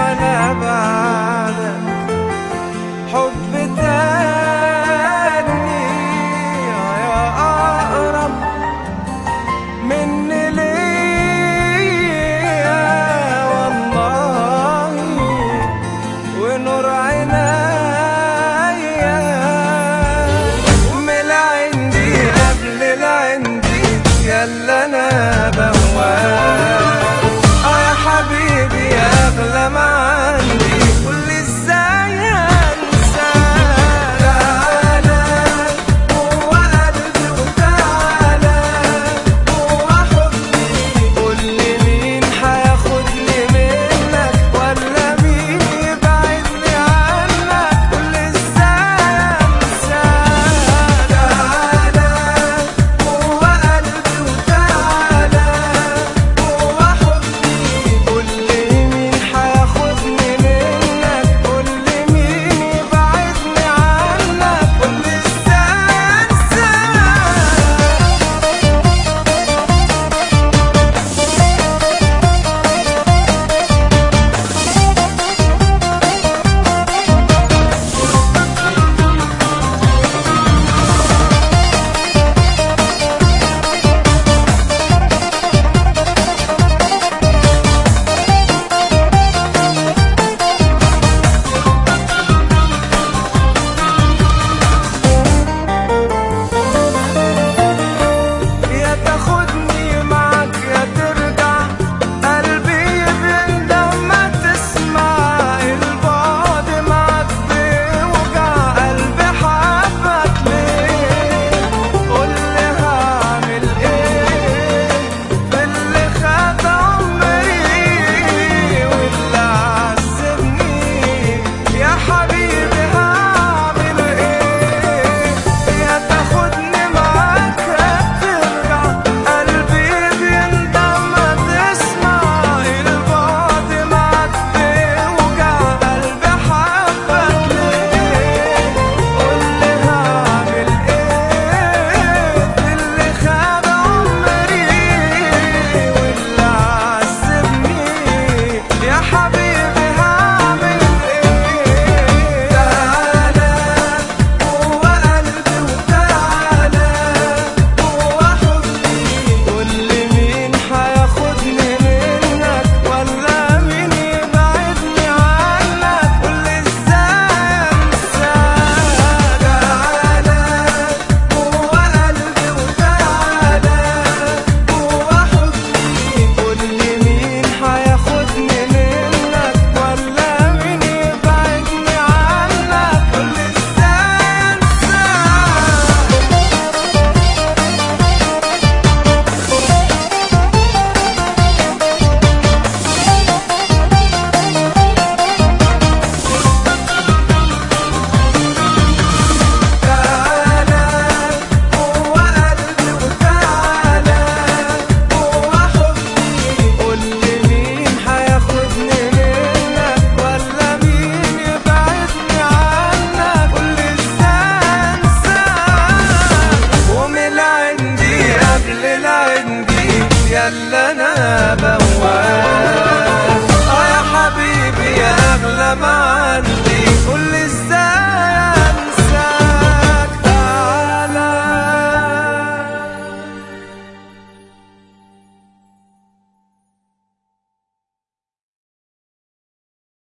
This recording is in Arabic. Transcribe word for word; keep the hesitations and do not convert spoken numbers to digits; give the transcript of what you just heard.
انا بعدك حب تاني يا اقرب مني ليا والله ونور عينيا ومن العندي قبل العندي يلا انا بهواك اه يا حبيبي يا اغلى ما عندي قولي ازاي انساك تعالى جوا قلبي وتعالى جوا حبي قولي مين هياخدني منك ولا مين يبعدني عنك قولي ازاي انساك تعالى جوا قلبي وتعالى جوا حبي قولي مين هياخدني منك قولي مين يبعدني عنك قولي ازاي يا تاخدني معاك يا ترجع قلبي بيندم ما تسمع البعد معاك بيوجع قلبي حبك ليه قولي هعمل ايه في اللي خد عمري واللي عذبني يا حبيبي هعمل ايه يا تاخدني معاك يا ترجع قلبي بيندم ما تسمع البعد معاك بيوجع قلبي حبك ليه قولي هعمل ايه في اللي خد عمري واللي عذبني يا حبيبي هعمل ايه تعالى جوا قلبي وتعالى جوا حبي قولي مين هياخدني منك ولا مين يبعدني عنك قولي ازاي انساك تعالى جوا قلبي وتعالى جوا حبي قولي مين هياخدني منك ولا مين يبعدني عنك قولي ازاي تعالى جوا قلبي وتعالى جوا حبي قولي مين هياخدني منك ولا مين يبعدني عنك قولي ازاي انساك ومن العندي قبل العندي يلا انا بهواك اه يا حبيبي يا اغلى ما عندي